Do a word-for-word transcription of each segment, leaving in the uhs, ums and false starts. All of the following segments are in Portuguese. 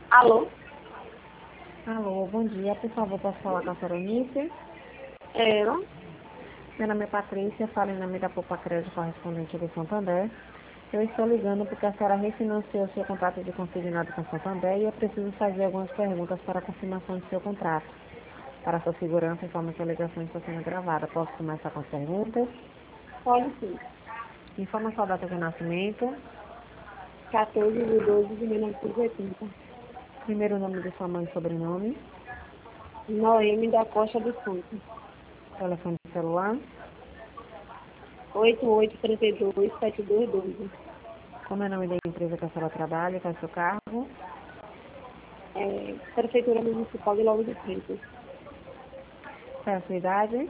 Alô? Alô, bom dia. Por favor, posso falar com a senhora Eunice? Ela? Meu nome é Patrícia, falo em nome da Poupa Crédito correspondente do Santander. Eu estou ligando porque a senhora refinanciou seu contrato de consignado com o Santander e eu preciso fazer algumas perguntas para a confirmação de seu contrato. Para sua segurança, informe que a ligação está sendo gravada. Posso começar com as perguntas? Pode sim. Informa sua data de nascimento, quatorze de doze de mil novecentos e oitenta. primeiro nome de sua mãe e sobrenome, Noemi da Costa do Santos. telefone celular, oito oito três dois sete dois doze. como é o nome da empresa que a senhora trabalha, qual é o seu cargo, É, Prefeitura Municipal de Lauro de Freitas. qual é a sua idade?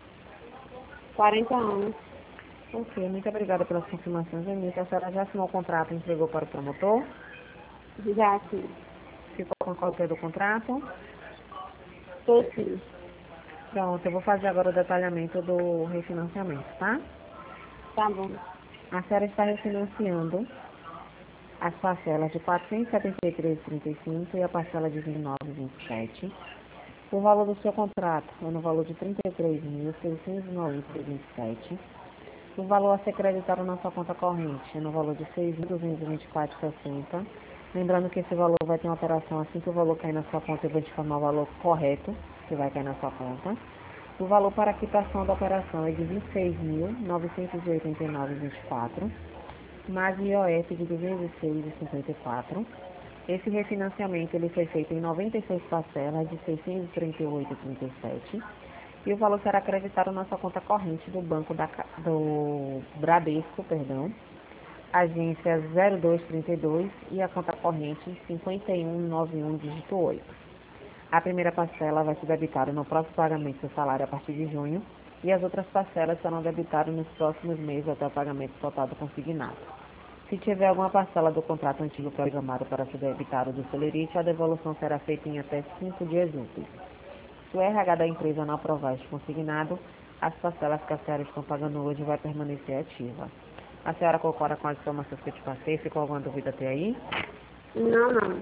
quarenta anos. Ok, muito obrigada pelas confirmações, Eunice. A senhora já assinou o contrato e entregou para o promotor? Já sim. Ficou com a cópia do contrato? Estou sim. Pronto, eu vou fazer agora o detalhamento do refinanciamento, tá? Tá bom. A senhora está refinanciando as parcelas de quatrocentos e setenta e três vírgula trinta e cinco e cinco e a parcela de vinte e nove vírgula vinte e sete. O valor do seu contrato é no valor de trinta e três mil seiscentos e noventa vírgula vinte e sete. O valor a ser creditado na sua conta corrente é no valor de seis mil duzentos e vinte e quatro vírgula sessenta. Lembrando que esse valor vai ter uma alteração assim que o valor cair na sua conta, eu vou te informar o valor correto que vai cair na sua conta. O valor para a quitação da operação é de vinte e seis mil novecentos e oitenta e nove vírgula vinte e quatro, mais I O F de duzentos e seis vírgula cinquenta e quatro. Esse refinanciamento ele foi feito em noventa e seis parcelas de seiscentos e trinta e oito vírgula trinta e sete. E o valor será acreditado na sua conta corrente do banco da, do Bradesco, perdão, agência zero dois trinta e dois e a conta corrente cinquenta e um noventa e um dígito oito. A primeira parcela vai ser debitada no próximo pagamento do salário a partir de junho e as outras parcelas serão debitadas nos próximos meses até o pagamento total do consignado. Se tiver alguma parcela do contrato antigo programado para ser debitada do celerite, a devolução será feita em até cinco dias úteis. Se o R H da empresa não aprovar este consignado, as parcelas que a senhora está pagando hoje vai permanecer ativa. A senhora concorda com as informações que eu te passei? Ficou alguma dúvida até aí? Não, não.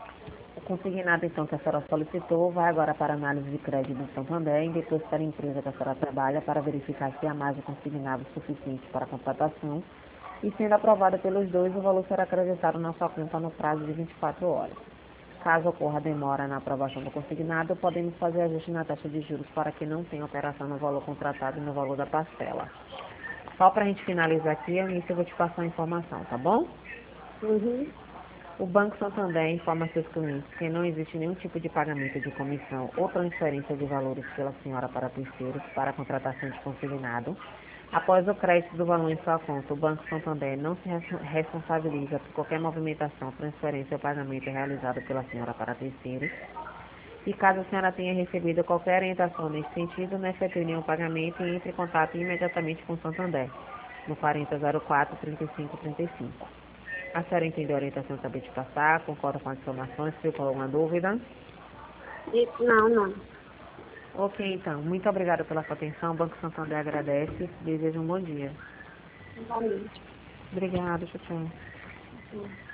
O consignado, então, que a senhora solicitou vai agora para a análise de crédito do Santander e depois para a empresa que a senhora trabalha para verificar se há margem consignado suficiente para a contratação. E sendo aprovada pelos dois, o valor será acreditado na sua conta no prazo de vinte e quatro horas. Caso ocorra demora na aprovação do consignado, podemos fazer ajuste na taxa de juros para que não tenha alteração no valor contratado e no valor da parcela. Só para a gente finalizar aqui, eu eu vou te passar a informação, tá bom? Uhum. O Banco Santander informa seus clientes que não existe nenhum tipo de pagamento de comissão ou transferência de valores pela senhora para terceiros para a contratação de consignado. Após o crédito do valor em sua conta, o Banco Santander não se responsabiliza por qualquer movimentação, transferência ou pagamento realizado pela senhora para terceiros. E caso a senhora tenha recebido qualquer orientação nesse sentido, não efetue nenhum pagamento e entre em contato imediatamente com o Santander, no quarenta zero quatro, trinta e cinco trinta e cinco. A senhora entendeu a orientação que acabei de passar? Concorda com as informações? Ficou alguma dúvida? E, não, não. Ok, então. Muito obrigada pela sua atenção. O Banco Santander agradece. Desejo um bom dia. Igualmente. Obrigada, tchau, tchau. Sim.